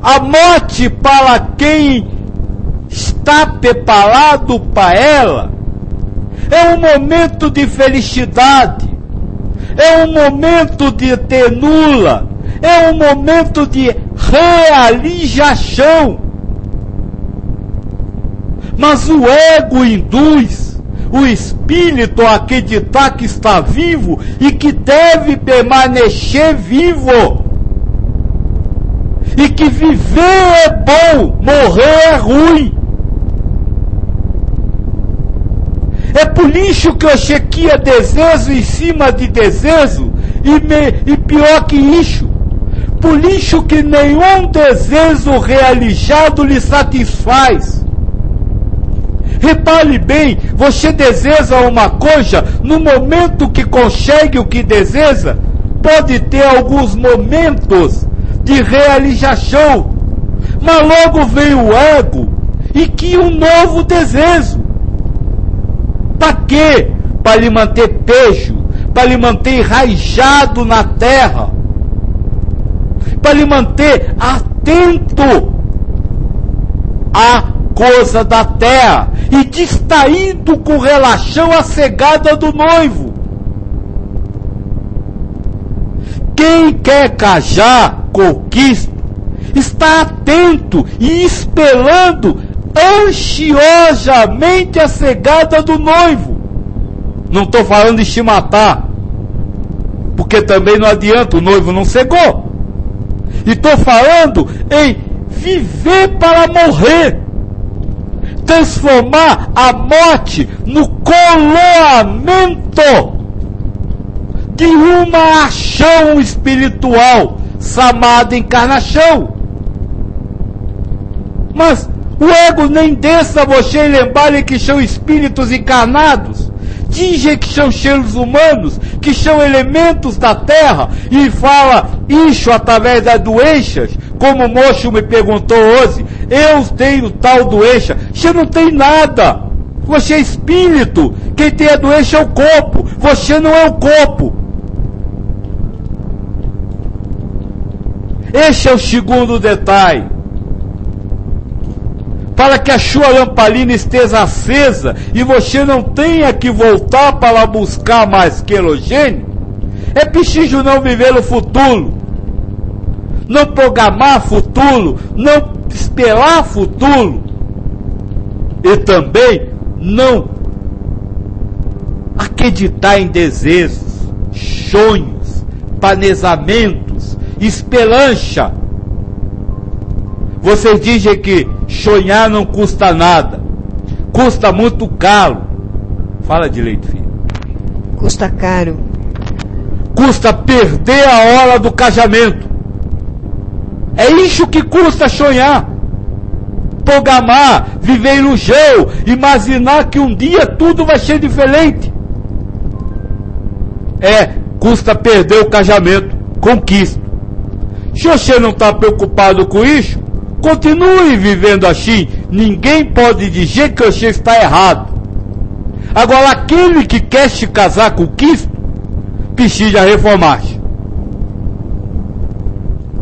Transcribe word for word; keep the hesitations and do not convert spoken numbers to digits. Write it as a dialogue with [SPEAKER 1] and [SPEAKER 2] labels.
[SPEAKER 1] a morte para quem está preparado para ela. É um momento de felicidade, é um momento de ternura, é um momento de realização. Mas o ego induz o espírito a acreditar que está vivo e que deve permanecer vivo. E que viver é bom, morrer é ruim. É por isso que eu chequia desejo em cima de desejo, e, me, e pior que isso, por isso que nenhum desejo realizado lhe satisfaz. Repare bem, você deseja uma coisa, no momento que consegue o que deseja, pode ter alguns momentos de realização, mas logo vem o ego e que um novo desejo. Para quê? Para lhe manter pejo, para lhe manter enraizado na terra, para lhe manter atento à coisa da terra e distraído com relação à chegada do noivo. Quem quer casar com Cristo está atento e esperando ansiosamente a chegada do noivo. Não estou falando de se matar, porque também não adianta, o noivo não chegou. E estou falando em viver para morrer, transformar a morte no coroamento de uma ação espiritual chamada encarnação. Mas o ego nem deixa você lembrar que são espíritos encarnados. Dizem que são seres humanos, que são elementos da terra, e fala isso através das doenças, como o moço me perguntou hoje, eu tenho tal doença. Você não tem nada, você é espírito, quem tem a doença é o corpo, você não é o corpo. Esse é o segundo detalhe. Para que a sua lamparina esteja acesa e você não tenha que voltar para buscar mais querosene, é preciso não viver o futuro, não programar futuro, não esperar futuro, e também não acreditar em desejos, sonhos, planejamentos, esperança. Vocês dizem que sonhar não custa nada, custa muito caro. Fala direito, filho.
[SPEAKER 2] Custa caro.
[SPEAKER 1] Custa perder a hora do casamento. É isso que custa sonhar. Programar, viver ilusão, imaginar que um dia tudo vai ser diferente. É, custa perder o casamento. Conquista. Se você não está preocupado com isso, continue vivendo assim. Ninguém pode dizer que você está errado. Agora, aquele que quer se casar com Cristo, precisa reformar-se.